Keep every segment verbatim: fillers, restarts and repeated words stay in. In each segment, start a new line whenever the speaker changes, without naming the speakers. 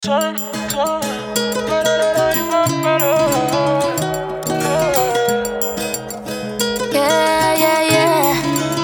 Yeah, yeah, yeah.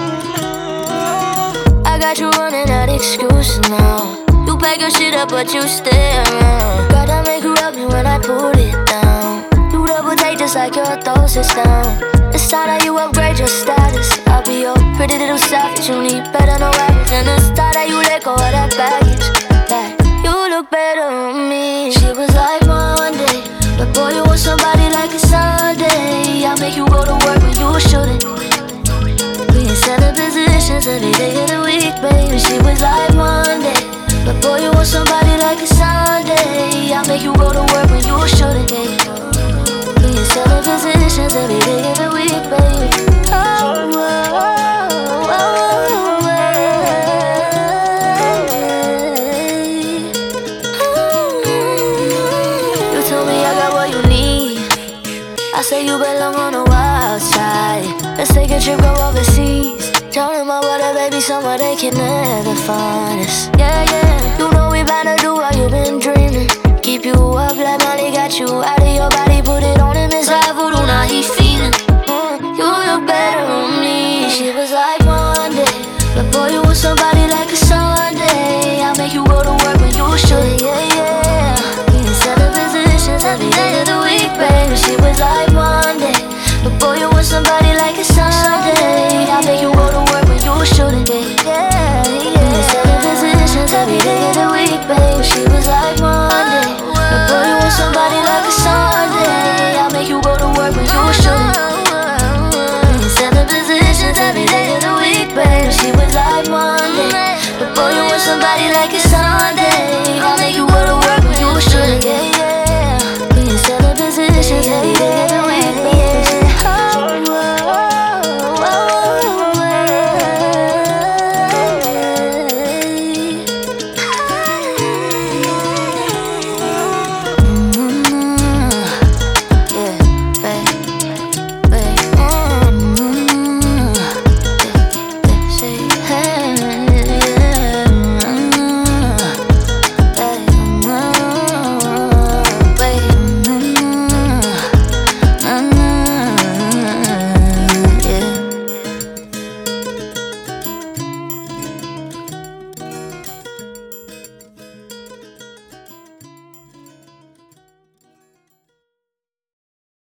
I got you running out excuses now. You pack your shit up, but you stay around. Gotta make you rub me when I put it down. You double take just like your throat sits down. It's time that you upgrade your status. I'll be your pretty little savage. You need better, no average. And it's time that you let go of that baggage. That you look better on me. She was like Monday, but boy, you want somebody like a Sunday. I'll make you go to work when you shouldn't. We in center positions every day of the week, baby. She was like Monday, but boy, you want somebody like a Sunday. I'll make you go to work when you shouldn't, baby. We in center positions every day of the week, baby. Oh, oh, oh, oh, oh, oh. You told me I got what you need. I say you belong on the wild side. Let's take a trip, go overseas. Down in my water, baby, somewhere they can never find us. Yeah, yeah. You know we bound to do